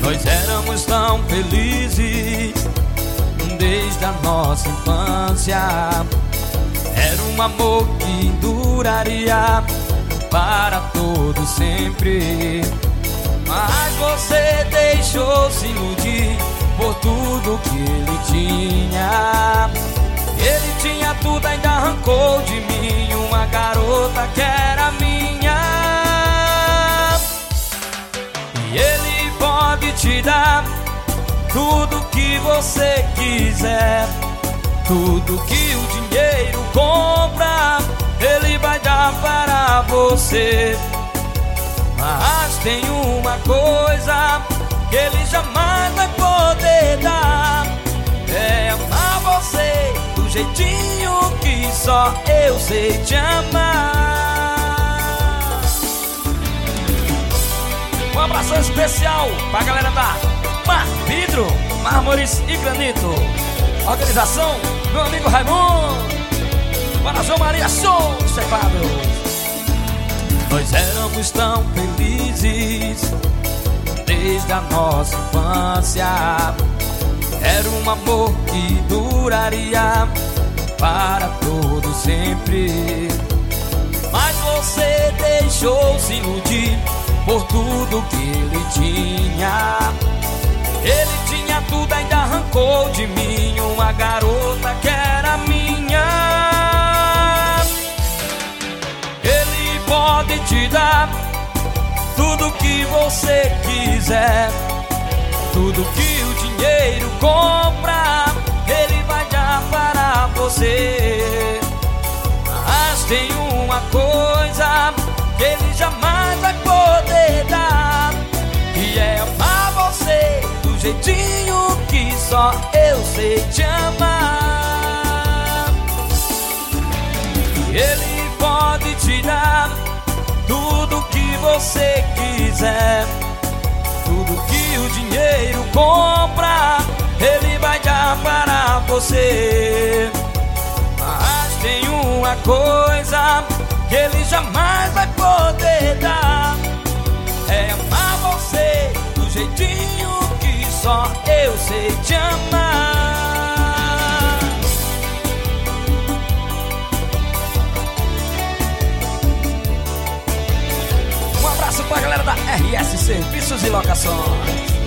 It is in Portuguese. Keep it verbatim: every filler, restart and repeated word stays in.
Nós éramos tão felizes desde a nossa infância. Era um amor que duraria para todo sempre. Mas você deixou se iludir por tudo que ele tinha. Ele tinha tudo, ainda arrancou de mim uma garota que era minha. E ele pode te dar tudo que você quiser, tudo que o dinheiro compra, ele vai dar para você. Mas tem uma coisa que ele jamais vai poder dar: é amar você do jeitinho que só eu sei te amar. Um abração especial pra galera da Mar Vidro, Mármores e Granito. Organização, meu amigo Raimundo. Para João Maria Show, teclados. Nós éramos tão felizes desde a nossa infância. Era um amor que duraria para todo sempre. Mas você deixou se iludir por tudo que ele tinha. Ele tinha tudo, ainda arrancou de mim uma garota que era minha. Ele pode te dar tudo que você quiser, tudo que o dinheiro compra, ele vai dar para você. Mas tem uma coisa que ele jamais vai poder dar, e é amar você do jeitinho que só eu sei te amar. Ele pode te dar tudo que você quiser, tudo que o dinheiro compra, ele vai dar para você. Mas tem uma coisa que ele jamais vai poder dar: é amar você do jeitinho que só eu sei te amar. Um abraço pra galera da R S Serviços e Locações.